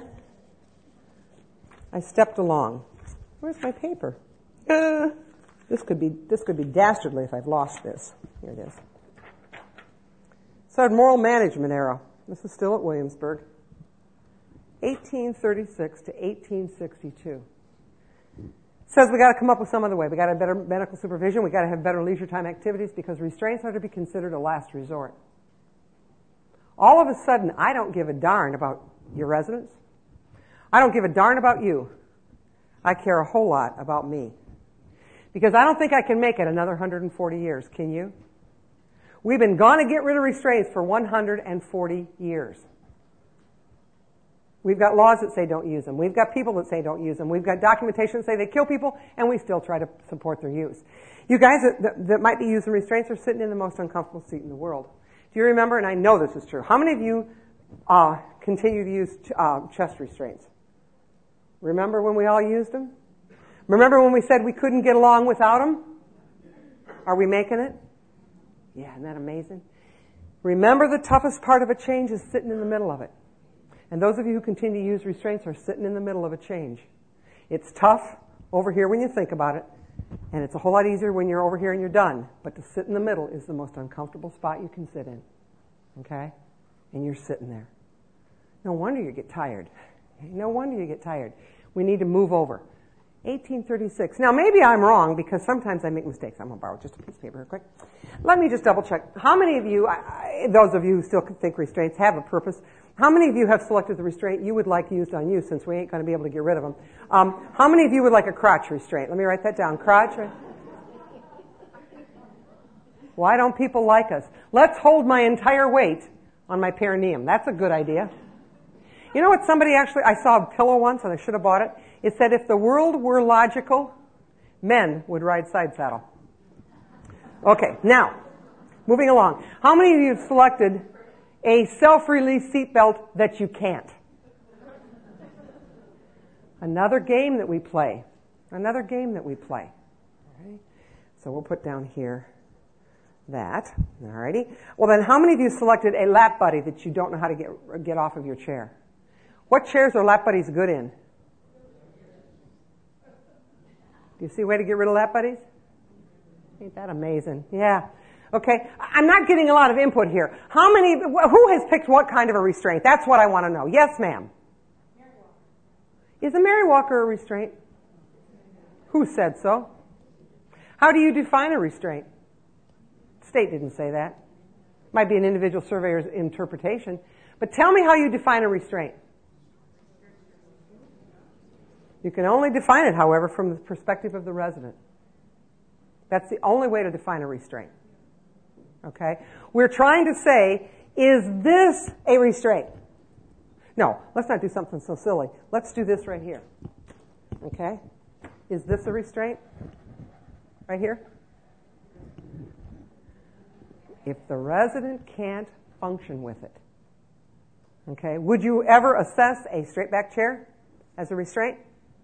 I stepped along. Where's my paper? Uh, this could be this could be dastardly if I've lost this. Here it is. So moral management era. This is still at Williamsburg. eighteen thirty-six to eighteen sixty-two. Says we got to come up with some other way. We got to have better medical supervision. We got to have better leisure time activities because restraints are to be considered a last resort. All of a sudden, I don't give a darn about your residents. I don't give a darn about you. I care a whole lot about me. Because I don't think I can make it another one hundred forty years. Can you? We've been going to get rid of restraints for one hundred forty years. We've got laws that say don't use them. We've got people that say don't use them. We've got documentation that say they kill people, and we still try to support their use. You guys that, that, that might be using restraints are sitting in the most uncomfortable seat in the world. Do you remember, and I know this is true, how many of you uh, continue to use uh, chest restraints? Remember when we all used them? Remember when we said we couldn't get along without them? Are we making it? Yeah, isn't that amazing? Remember, the toughest part of a change is sitting in the middle of it. And those of you who continue to use restraints are sitting in the middle of a change. It's tough over here when you think about it. And it's a whole lot easier when you're over here and you're done. But to sit in the middle is the most uncomfortable spot you can sit in. Okay? And you're sitting there. No wonder you get tired. No wonder you get tired. We need to move over. eighteen thirty-six. Now, maybe I'm wrong because sometimes I make mistakes. I'm going to borrow just a piece of paper real quick. Let me just double check. How many of you, I, those of you who still think restraints have a purpose, how many of you have selected the restraint you would like used on you since we ain't going to be able to get rid of them? Um, how many of you would like a crotch restraint? Let me write that down. Crotch. Why don't people like us? Let's hold my entire weight on my perineum. That's a good idea. You know what somebody actually, I saw a pillow once and I should have bought it. It said if the world were logical, men would ride side saddle. Okay, now, moving along. How many of you have selected a self-release seatbelt that you can't? Another game that we play. Another game that we play. Okay. So we'll put down here that. Alrighty. Well then, how many of you selected a lap buddy that you don't know how to get get off of your chair? What chairs are lap buddies good in? Do you see a way to get rid of lap buddies? Ain't that amazing? Yeah. Okay. I'm not getting a lot of input here. How many, who has picked what kind of a restraint? That's what I want to know. Yes, ma'am. Is a Mary Walker a restraint? Who said so? How do you define a restraint? State didn't say that. Might be an individual surveyor's interpretation. But tell me how you define a restraint. You can only define it, however, from the perspective of the resident. That's the only way to define a restraint. Okay? We're trying to say, is this a restraint? No, let's not do something so silly. Let's do this right here. Okay? Is this a restraint? Right here? If the resident can't function with it, okay, would you ever assess a straight back chair as a restraint?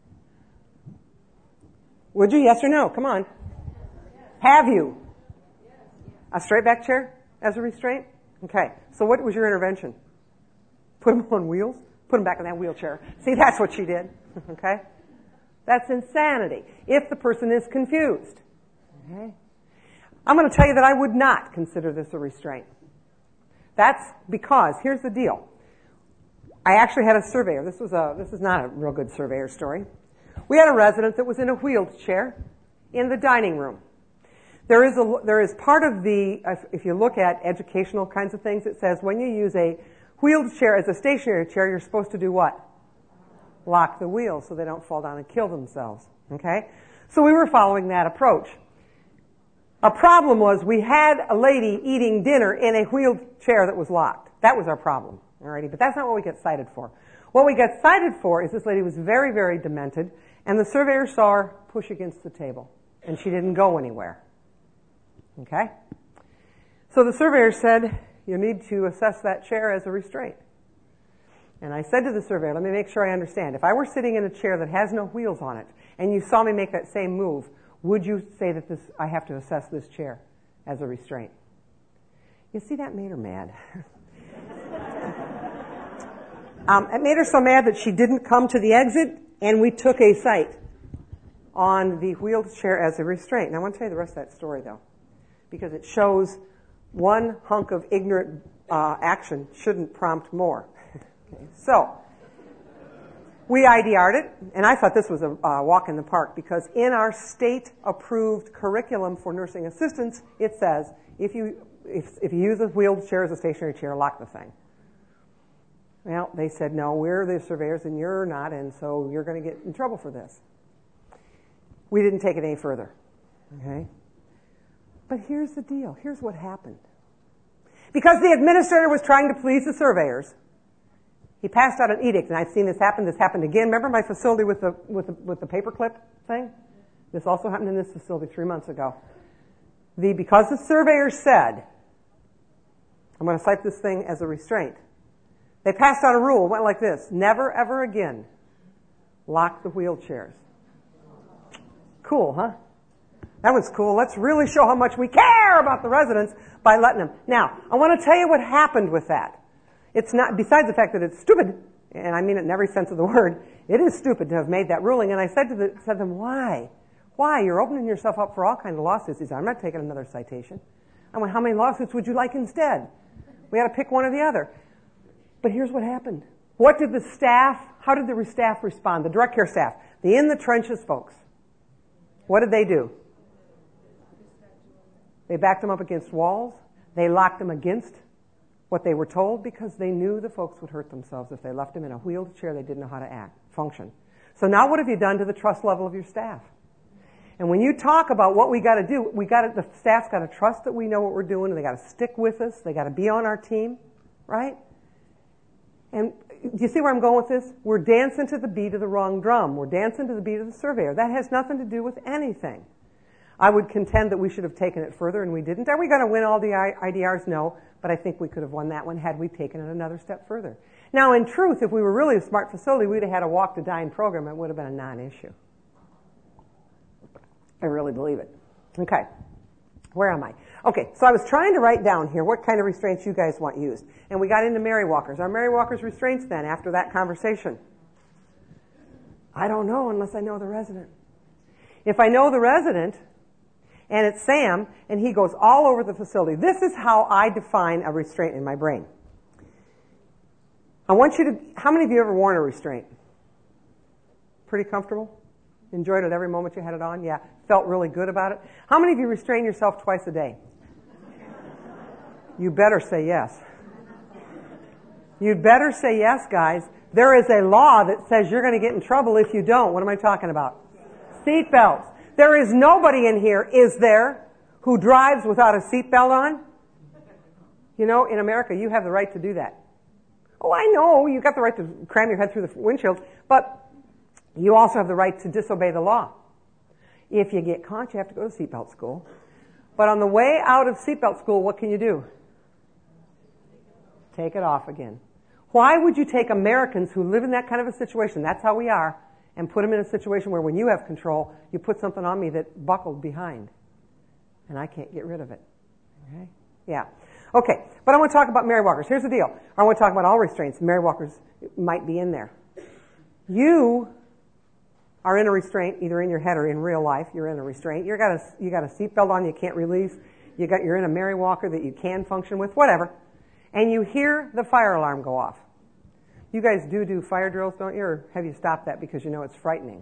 Would you? Yes or no? Come on. Have you? A straight back chair as a restraint? Okay. So what was your intervention? Put them on wheels? Put them back in that wheelchair. See, that's what she did. Okay? That's insanity. If the person is confused. Okay? I'm going to tell you that I would not consider this a restraint. That's because, here's the deal. I actually had a surveyor. This was a, this is not a real good surveyor story. We had a resident that was in a wheelchair in the dining room. There is a, there is part of the, if you look at educational kinds of things, it says when you use a wheelchair as a stationary chair, you're supposed to do what? Lock the wheels so they don't fall down and kill themselves. Okay? So we were following that approach. A problem was we had a lady eating dinner in a wheelchair that was locked. That was our problem. Alrighty, but that's not what we get cited for. What we got cited for is this lady was very, very demented, and the surveyor saw her push against the table, and she didn't go anywhere. Okay? So the surveyor said, you need to assess that chair as a restraint. And I said to the surveyor, let me make sure I understand. If I were sitting in a chair that has no wheels on it, and you saw me make that same move, would you say that this, I have to assess this chair as a restraint? You see, that made her mad. um, it made her so mad that she didn't come to the exit, and we took a site on the wheelchair as a restraint. And I want to tell you the rest of that story, though, because it shows one hunk of ignorant uh, action shouldn't prompt more. Okay, so we I D R'd it, and I thought this was a uh, walk in the park because in our state-approved curriculum for nursing assistants, it says if you if, if you use a wheelchair as a stationary chair, lock the thing. Well, they said, no, we're the surveyors and you're not, and so you're going to get in trouble for this. We didn't take it any further. Okay? But here's the deal. Here's what happened. Because the administrator was trying to please the surveyors, he passed out an edict, and I've seen this happen. This happened again. Remember my facility with the with the, with the paperclip thing? This also happened in this facility three months ago. The because the surveyor said, I'm going to cite this thing as a restraint, they passed out a rule. It went like this. Never, ever again lock the wheelchairs. Cool, huh? That was cool. Let's really show how much we care about the residents by letting them. Now, I want to tell you what happened with that. It's not, besides the fact that it's stupid, and I mean it in every sense of the word, it is stupid to have made that ruling. And I said to, the, said to them, why? Why? You're opening yourself up for all kinds of lawsuits. He said, I'm not taking another citation. I went, how many lawsuits would you like instead? We had to pick one or the other. But here's what happened. What did the staff, how did the staff respond? The direct care staff, the in the trenches folks. What did they do? They backed them up against walls. They locked them against what they were told because they knew the folks would hurt themselves if they left them in a wheeled chair. They didn't know how to act, function. So now what have you done to the trust level of your staff? And when you talk about what we got to do, we got the staff's got to trust that we know what we're doing, and they got to stick with us. They got to be on our team, right? And do you see where I'm going with this? We're dancing to the beat of the wrong drum. We're dancing to the beat of the surveyor. That has nothing to do with anything. I would contend that we should have taken it further, and we didn't. Are we going to win all the I D Rs? No, but I think we could have won that one had we taken it another step further. Now, in truth, if we were really a smart facility, we'd have had a walk to dine program. It would have been a non-issue. I really believe it. Okay. Where am I? Okay, so I was trying to write down here what kind of restraints you guys want used. And we got into Mary Walkers. Are Mary Walkers restraints then after that conversation? I don't know unless I know the resident. If I know the resident, and it's Sam, and he goes all over the facility, this is how I define a restraint in my brain. I want you to, how many of you ever worn a restraint? Pretty comfortable? Enjoyed it every moment you had it on? Yeah. Felt really good about it? How many of you restrain yourself twice a day? You better say yes. You'd better say yes, guys. There is a law that says you're going to get in trouble if you don't. What am I talking about? Seat belts. There is nobody in here, is there, who drives without a seat belt on? You know, in America, you have the right to do that. Oh, I know, you got the right to cram your head through the windshield, but you also have the right to disobey the law. If you get caught, you have to go to seatbelt school. But on the way out of seatbelt school, what can you do? Take it off again. Why would you take Americans who live in that kind of a situation, that's how we are, and put them in a situation where when you have control, you put something on me that buckled behind, and I can't get rid of it. Okay? Yeah. Okay, but I want to talk about Mary Walkers. Here's the deal. I want to talk about all restraints. Mary Walkers might be in there. You are in a restraint, either in your head or in real life. You're in a restraint. You got a you got a seatbelt on you can't release. You got you're in a Mary Walker that you can function with, whatever. And you hear the fire alarm go off. You guys do do fire drills, don't you? Or have you stopped that because you know it's frightening?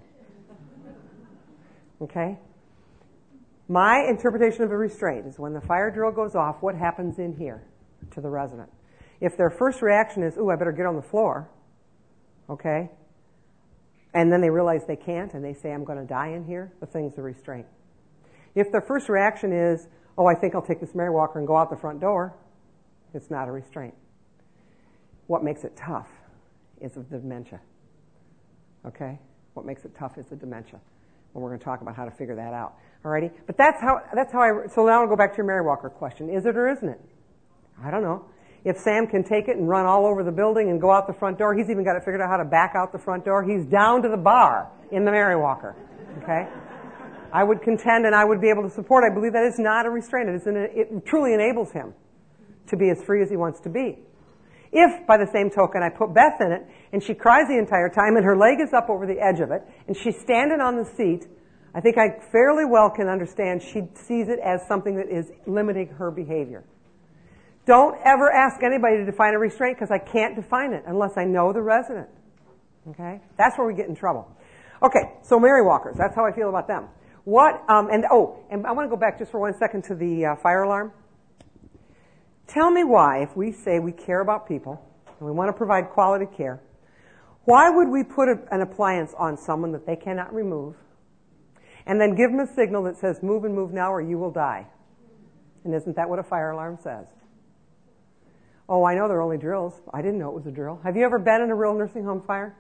Okay? My interpretation of a restraint is when the fire drill goes off, what happens in here to the resident? If their first reaction is, ooh, I better get on the floor, okay? And then they realize they can't and they say, I'm going to die in here, the thing's a restraint. If their first reaction is, oh, I think I'll take this Mary Walker and go out the front door, it's not a restraint. What makes it tough is the dementia. Okay? What makes it tough is the dementia. And we're going to talk about how to figure that out. Alrighty? But that's how, that's how I, so now I'll go back to your Mary Walker question. Is it or isn't it? I don't know. If Sam can take it and run all over the building and go out the front door, he's even got it figured out how to back out the front door. He's down to the bar in the Mary Walker. Okay? I would contend and I would be able to support, I believe that is not a restraint. It, is an, it truly enables him to be as free as he wants to be. If, by the same token, I put Beth in it and she cries the entire time and her leg is up over the edge of it and she's standing on the seat, I think I fairly well can understand she sees it as something that is limiting her behavior. Don't ever ask anybody to define a restraint because I can't define it unless I know the resident. Okay? That's where we get in trouble. Okay, so Mary Walkers, that's how I feel about them. What, um, and oh, and I want to go back just for one second to the uh, fire alarm. Tell me why, if we say we care about people and we want to provide quality care, why would we put a, an appliance on someone that they cannot remove and then give them a signal that says move and move now or you will die? And isn't that what a fire alarm says? Oh, I know they're only drills. I didn't know it was a drill. Have you ever been in a real nursing home fire?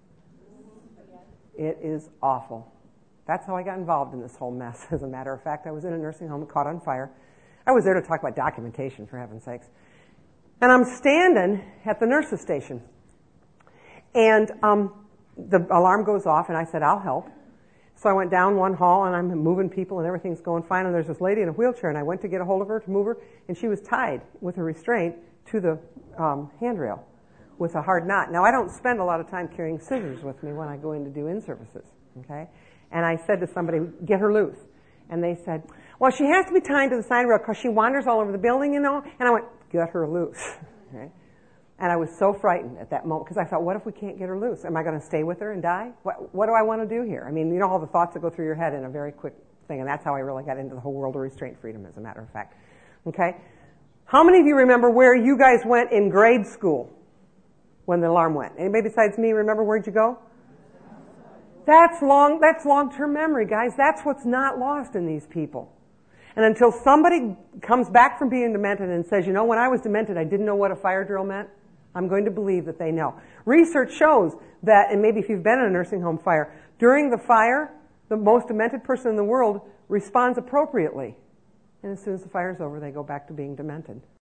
It is awful. That's how I got involved in this whole mess. As a matter of fact, I was in a nursing home, caught on fire. I was there to talk about documentation, for heaven's sakes. And I'm standing at the nurse's station. And um, the alarm goes off, and I said, I'll help. So I went down one hall, and I'm moving people, and everything's going fine. And there's this lady in a wheelchair, and I went to get a hold of her to move her, and she was tied with a restraint to the um, handrail with a hard knot. Now, I don't spend a lot of time carrying scissors with me when I go in to do in-services. Okay? And I said to somebody, get her loose. And they said, well, she has to be tied to the side rail because she wanders all over the building, you know. And I went, get her loose. Okay? And I was so frightened at that moment because I thought, what if we can't get her loose? Am I going to stay with her and die? What, what do I want to do here? I mean, you know all the thoughts that go through your head in a very quick thing. And that's how I really got into the whole world of restraint freedom, as a matter of fact. Okay? How many of you remember where you guys went in grade school when the alarm went? Anybody besides me remember where'd you go? That's long, that's long-term memory, guys. That's what's not lost in these people. And until somebody comes back from being demented and says, you know, when I was demented, I didn't know what a fire drill meant, I'm going to believe that they know. Research shows that, and maybe if you've been in a nursing home fire, during the fire, the most demented person in the world responds appropriately. And as soon as the fire's over, they go back to being demented.